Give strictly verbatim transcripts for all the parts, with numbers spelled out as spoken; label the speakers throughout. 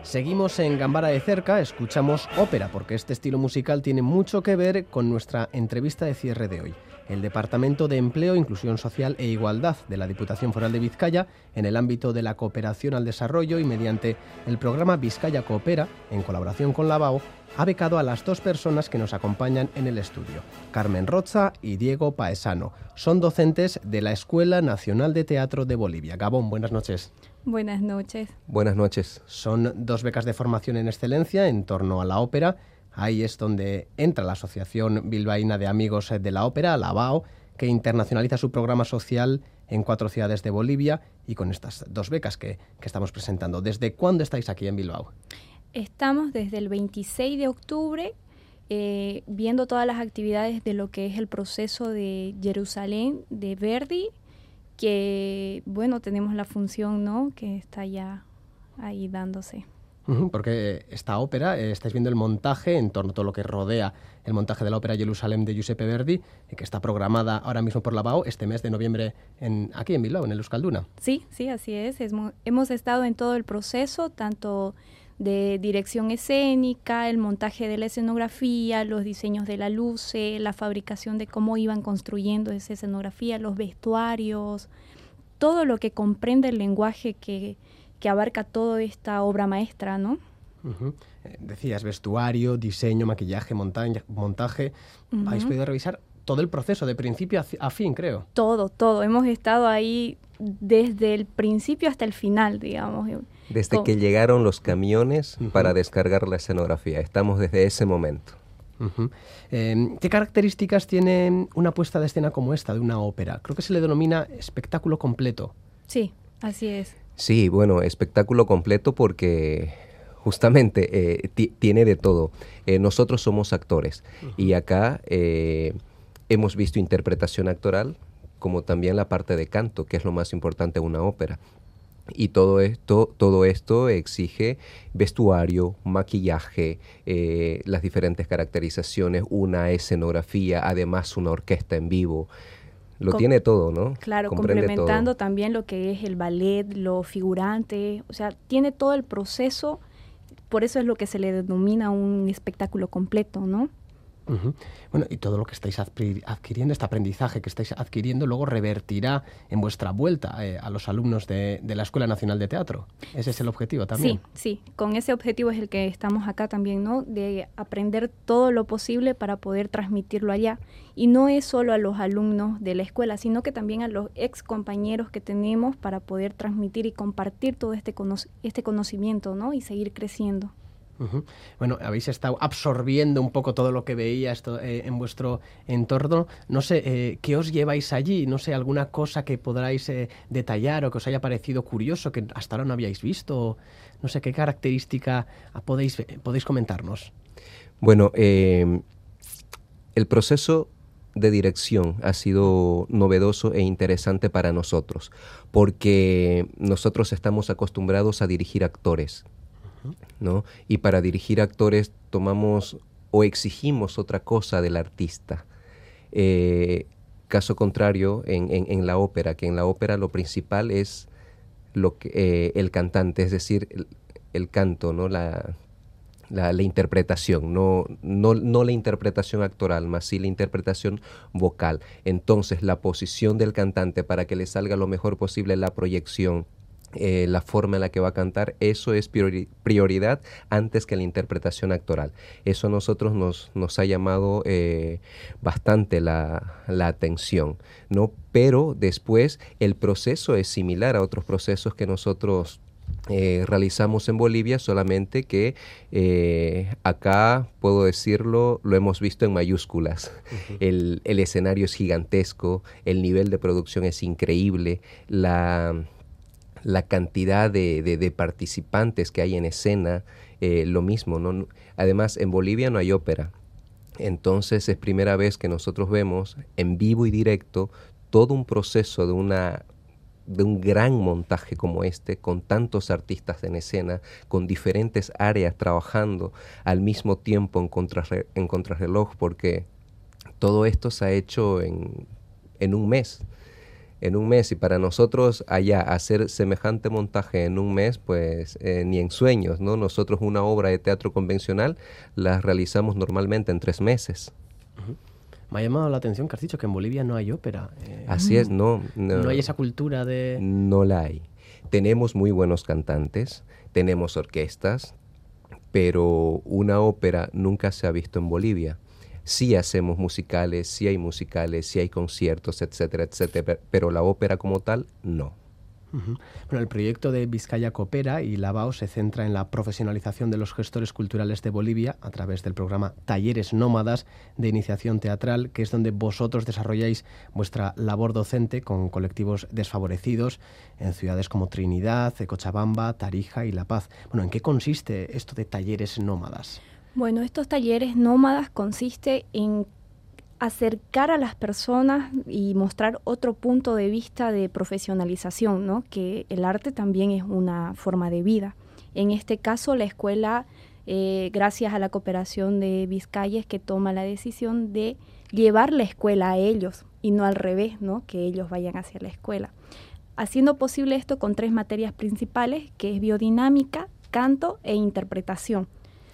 Speaker 1: Seguimos en Gambara de cerca, escuchamos ópera, porque este estilo musical tiene mucho que ver con nuestra entrevista de cierre de hoy. El Departamento de Empleo, Inclusión Social e Igualdad de la Diputación Foral de Vizcaya, en el ámbito de la cooperación al desarrollo y mediante el programa Vizcaya Coopera, en colaboración con la B A O, ha becado a las dos personas que nos acompañan en el estudio, Carmen Rocha y Diego Paesano. Son docentes de la Escuela Nacional de Teatro de Bolivia. Gabón, buenas noches.
Speaker 2: Buenas noches.
Speaker 3: Buenas noches.
Speaker 1: Son dos becas de formación en excelencia en torno a la ópera. Ahí es donde entra la Asociación Bilbaína de Amigos de la Ópera, la B A O, que internacionaliza su programa social en cuatro ciudades de Bolivia y con estas dos becas que, que estamos presentando. ¿Desde cuándo estáis aquí en Bilbao?
Speaker 2: Estamos desde el veintiséis de octubre eh, viendo todas las actividades de lo que es el proceso de Jerusalén de Verdi, que, bueno, tenemos la función, ¿no?, que está ya ahí dándose.
Speaker 1: Uh-huh, porque esta ópera, eh, estáis viendo el montaje en torno a todo lo que rodea el montaje de la ópera Jerusalén de Giuseppe Verdi, eh, que está programada ahora mismo por la B A O este mes de noviembre en, aquí en Bilbao, en el Euskalduna.
Speaker 2: Sí, sí, así es. es hemos estado en todo el proceso, tanto de dirección escénica, el montaje de la escenografía, los diseños de la luz, la fabricación de cómo iban construyendo esa escenografía, los vestuarios, todo lo que comprende el lenguaje que, que abarca toda esta obra maestra, ¿no?
Speaker 1: Uh-huh. Eh, decías vestuario, diseño, maquillaje, montaña, montaje. Uh-huh. Habéis podido revisar todo el proceso de principio a, a fin, creo.
Speaker 2: Todo, todo. Hemos estado ahí desde el principio hasta el final, digamos.
Speaker 3: Desde
Speaker 2: Con...
Speaker 3: que llegaron los camiones uh-huh. para descargar la escenografía. Estamos desde ese momento.
Speaker 1: Uh-huh. Eh, ¿Qué características tiene una puesta de escena como esta de una ópera? Creo que se le denomina espectáculo completo.
Speaker 2: Sí, así es.
Speaker 3: Sí, bueno, espectáculo completo porque justamente eh, t- tiene de todo. Eh, nosotros somos actores uh-huh. y acá eh, hemos visto interpretación actoral como también la parte de canto, que es lo más importante de una ópera. Y todo esto, todo esto exige vestuario, maquillaje, eh, las diferentes caracterizaciones, una escenografía, además una orquesta en vivo. Lo Com- tiene todo, ¿no?
Speaker 2: Claro,
Speaker 3: Comprende
Speaker 2: complementando
Speaker 3: todo.
Speaker 2: También lo que es el ballet, lo figurante, o sea, tiene todo el proceso, por eso es lo que se le denomina un espectáculo completo, ¿no?
Speaker 1: Uh-huh. Bueno, y todo lo que estáis adquiriendo, este aprendizaje que estáis adquiriendo, luego revertirá en vuestra vuelta eh, a los alumnos de, de la Escuela Nacional de Teatro. Ese es el objetivo también.
Speaker 2: Sí, sí, con ese objetivo es el que estamos acá también, ¿no? De aprender todo lo posible para poder transmitirlo allá. Y no es solo a los alumnos de la escuela, sino que también a los ex compañeros que tenemos para poder transmitir y compartir todo este, cono- este conocimiento, ¿no? Y seguir creciendo.
Speaker 1: Uh-huh. Bueno, habéis estado absorbiendo un poco todo lo que veía esto, eh, en vuestro entorno. No sé, eh, ¿qué os lleváis allí? No sé, alguna cosa que podráis eh, detallar o que os haya parecido curioso, que hasta ahora no habíais visto. No sé, ¿qué característica podéis, eh, podéis comentarnos?
Speaker 3: Bueno, eh, el proceso de dirección ha sido novedoso e interesante para nosotros, porque nosotros estamos acostumbrados a dirigir actores, ¿no? Y para dirigir actores tomamos o exigimos otra cosa del artista. Eh, caso contrario en, en, en la ópera, que en la ópera lo principal es lo que, eh, el cantante, es decir, el, el canto, ¿no? La, la, la interpretación, no, no, no la interpretación actoral, más sí la interpretación vocal. Entonces, la posición del cantante para que le salga lo mejor posible la proyección, Eh, la forma en la que va a cantar, eso es priori- prioridad antes que la interpretación actoral. Eso a nosotros nos, nos ha llamado eh, bastante la, la atención, ¿no? Pero después el proceso es similar a otros procesos que nosotros eh, realizamos en Bolivia, solamente que eh, acá, puedo decirlo, lo hemos visto en mayúsculas. Uh-huh. El, el escenario es gigantesco, el nivel de producción es increíble, la... la cantidad de, de, de participantes que hay en escena, eh, lo mismo, ¿no? Además, en Bolivia no hay ópera. Entonces, es primera vez que nosotros vemos en vivo y directo todo un proceso de, una, de un gran montaje como este, con tantos artistas en escena, con diferentes áreas trabajando al mismo tiempo en, contrarre, en contrarreloj, porque todo esto se ha hecho en, en un mes. en un mes, y para nosotros allá hacer semejante montaje en un mes, pues eh, ni en sueños, ¿no? Nosotros una obra de teatro convencional la realizamos normalmente en tres meses.
Speaker 1: Uh-huh. Me ha llamado la atención que has dicho que en Bolivia no hay ópera. Eh,
Speaker 3: Así es, no, no.
Speaker 1: No hay esa cultura de...
Speaker 3: No la hay. Tenemos muy buenos cantantes, tenemos orquestas, pero una ópera nunca se ha visto en Bolivia. Sí hacemos musicales, sí hay musicales, sí hay conciertos, etcétera, etcétera, pero la ópera como tal, no.
Speaker 1: Uh-huh. Bueno, el proyecto de Vizcaya Coopera y Lavao se centra en la profesionalización de los gestores culturales de Bolivia a través del programa Talleres Nómadas de Iniciación Teatral, que es donde vosotros desarrolláis vuestra labor docente con colectivos desfavorecidos en ciudades como Trinidad, Cochabamba, Tarija y La Paz. Bueno, ¿en qué consiste esto de Talleres Nómadas?
Speaker 2: Bueno, estos talleres nómadas consiste en acercar a las personas y mostrar otro punto de vista de profesionalización, ¿no? Que el arte también es una forma de vida. En este caso, la escuela, eh, gracias a la cooperación de Vizcaya, es que toma la decisión de llevar la escuela a ellos y no al revés, ¿no? Que ellos vayan hacia la escuela. Haciendo posible esto con tres materias principales, que es biodinámica, canto e interpretación.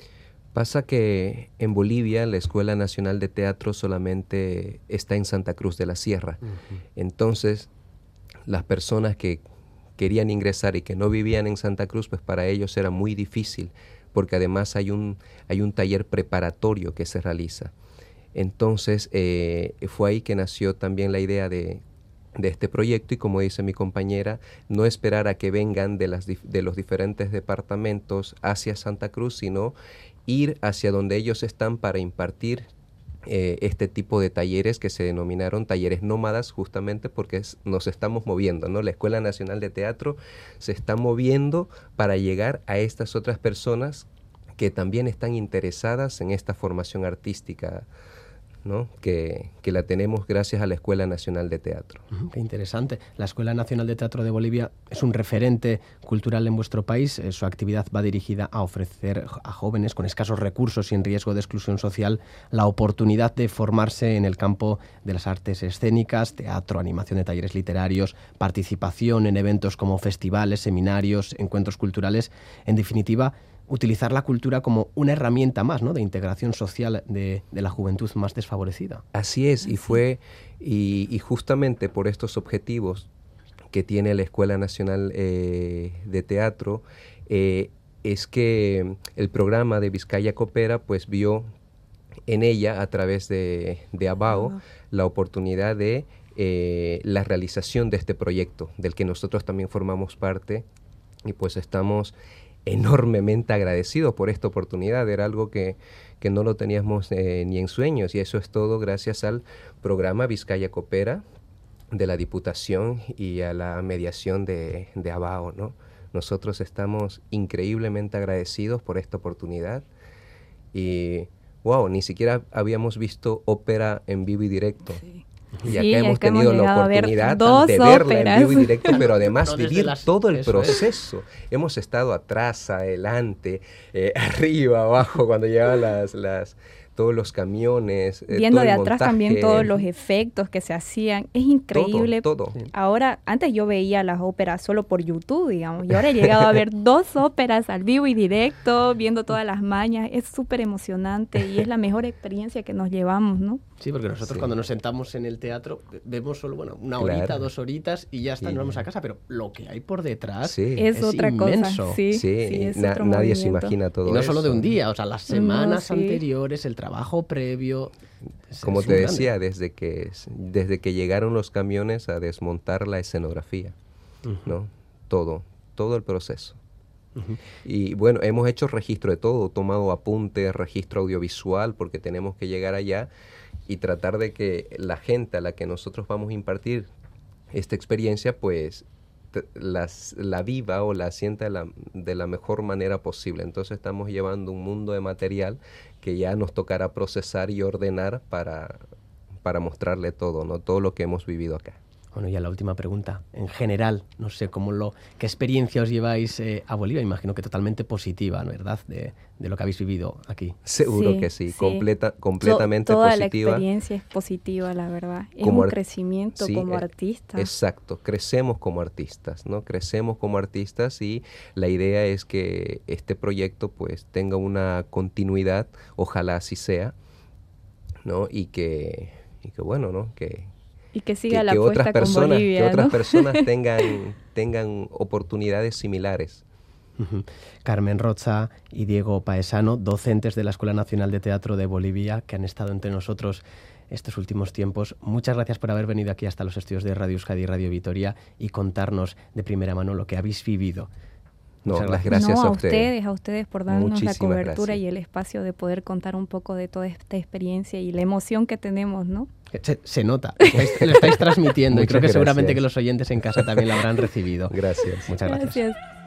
Speaker 3: Pasa que en Bolivia la Escuela Nacional de Teatro solamente está en Santa Cruz de la Sierra. Uh-huh. Entonces, las personas que querían ingresar y que no vivían en Santa Cruz, pues para ellos era muy difícil, porque además hay un, hay un taller preparatorio que se realiza. Entonces, eh, fue ahí que nació también la idea de, de este proyecto, y como dice mi compañera, no esperar a que vengan de, las, de los diferentes departamentos hacia Santa Cruz, sino ir hacia donde ellos están para impartir eh, este tipo de talleres que se denominaron talleres nómadas, justamente porque es, nos estamos moviendo, ¿no? La Escuela Nacional de Teatro se está moviendo para llegar a estas otras personas que también están interesadas en esta formación artística, ¿no? que, que la tenemos gracias a la Escuela Nacional de Teatro.
Speaker 1: Uh, qué interesante. La Escuela Nacional de Teatro de Bolivia es un referente cultural en vuestro país. Eh, su actividad va dirigida a ofrecer a jóvenes con escasos recursos y en riesgo de exclusión social la oportunidad de formarse en el campo de las artes escénicas, teatro, animación de talleres literarios, participación en eventos como festivales, seminarios, encuentros culturales. En definitiva, utilizar la cultura como una herramienta más, ¿no?, de integración social de, de la juventud más desfavorecida.
Speaker 3: Así es, y fue y, y justamente por estos objetivos que tiene la Escuela Nacional eh, de Teatro, eh, es que el programa de Vizcaya Coopera pues vio en ella, a través de, de Lavao, uh-huh. la oportunidad de eh, la realización de este proyecto, del que nosotros también formamos parte, y pues estamos enormemente agradecidos por esta oportunidad. Era algo que, que no lo teníamos eh, ni en sueños, y eso es todo gracias al programa Vizcaya Coopera de la Diputación y a la mediación de, de Lavao, ¿no? Nosotros estamos increíblemente agradecidos por esta oportunidad y wow, ni siquiera habíamos visto ópera en vivo y directo. Sí. Y acá sí, hemos acá tenido hemos la oportunidad de verla óperas. en vivo y directo, pero además no, vivir las, todo el proceso. Es. Hemos estado atrás, adelante, eh, arriba, abajo, cuando llegaban las, las, todos los camiones.
Speaker 2: Eh, Viendo
Speaker 3: todo
Speaker 2: de
Speaker 3: el
Speaker 2: atrás
Speaker 3: montaje.
Speaker 2: También todos los efectos que se hacían. Es increíble.
Speaker 3: Todo, todo.
Speaker 2: Ahora, antes yo veía las óperas solo por YouTube, digamos, y ahora he llegado a ver dos óperas al vivo y directo, viendo todas las mañas. Es súper emocionante y es la mejor experiencia que nos llevamos, ¿no?
Speaker 1: Sí, porque nosotros sí. cuando nos sentamos en el teatro vemos solo, bueno, una horita, claro. dos horitas y ya está, sí. nos vamos a casa, pero lo que hay por detrás sí. es,
Speaker 2: es otra
Speaker 1: inmenso.
Speaker 2: cosa. Sí,
Speaker 3: sí,
Speaker 2: sí es
Speaker 3: na-
Speaker 2: otro
Speaker 3: nadie
Speaker 2: movimiento.
Speaker 3: se imagina todo
Speaker 1: eso. Y no
Speaker 3: eso.
Speaker 1: solo de un día, o sea, las semanas
Speaker 2: no, sí.
Speaker 1: anteriores, el trabajo previo. Es,
Speaker 3: Como
Speaker 1: es
Speaker 3: te decía, desde que, desde que llegaron los camiones a desmontar la escenografía, uh-huh. ¿no? Todo, todo el proceso. Uh-huh. Y bueno, hemos hecho registro de todo, tomado apuntes, registro audiovisual, porque tenemos que llegar allá y tratar de que la gente a la que nosotros vamos a impartir esta experiencia, pues t- las, la viva o la sienta de la, de la mejor manera posible. Entonces estamos llevando un mundo de material que ya nos tocará procesar y ordenar para, para mostrarle todo, ¿no? Todo lo que hemos vivido acá.
Speaker 1: Bueno, ya la última pregunta. En general, no sé cómo lo, qué experiencia os lleváis eh, a Bolivia. Imagino que totalmente positiva, ¿no? ¿Verdad? De, de lo que habéis vivido aquí.
Speaker 3: Seguro
Speaker 2: sí,
Speaker 3: que sí,
Speaker 2: sí.
Speaker 3: Completa, completamente
Speaker 2: Toda
Speaker 3: positiva.
Speaker 2: Toda la experiencia es positiva, la verdad. Es
Speaker 3: como
Speaker 2: un crecimiento
Speaker 3: sí,
Speaker 2: como
Speaker 3: eh,
Speaker 2: artista.
Speaker 3: Exacto, crecemos como artistas, ¿no? Crecemos como artistas y la idea es que este proyecto pues tenga una continuidad, ojalá así sea, ¿no? Y que, y que bueno, ¿no? Que,
Speaker 2: y que siga
Speaker 3: que,
Speaker 2: la
Speaker 3: que
Speaker 2: apuesta
Speaker 3: otras personas,
Speaker 2: con Bolivia,
Speaker 3: que otras
Speaker 2: ¿no?
Speaker 3: personas tengan, tengan oportunidades similares.
Speaker 1: Uh-huh. Carmen Rocha y Diego Paesano, docentes de la Escuela Nacional de Teatro de Bolivia, que han estado entre nosotros estos últimos tiempos. Muchas gracias por haber venido aquí hasta los estudios de Radio Euskadi y Radio Vitoria y contarnos de primera mano lo que habéis vivido.
Speaker 3: No,
Speaker 1: Muchas
Speaker 3: las
Speaker 1: gracias.
Speaker 3: gracias
Speaker 2: no,
Speaker 3: a
Speaker 2: a
Speaker 3: ustedes.
Speaker 2: ustedes, a ustedes por darnos
Speaker 3: Muchísimas
Speaker 2: la cobertura
Speaker 3: gracias.
Speaker 2: y el espacio de poder contar un poco de toda esta experiencia y la emoción que tenemos, ¿no?
Speaker 1: Se, se nota, lo estáis, lo estáis transmitiendo y creo que
Speaker 3: Muchas
Speaker 1: seguramente
Speaker 3: gracias.
Speaker 1: que los oyentes en casa también lo habrán recibido.
Speaker 3: Gracias.
Speaker 1: Muchas gracias.
Speaker 2: Gracias.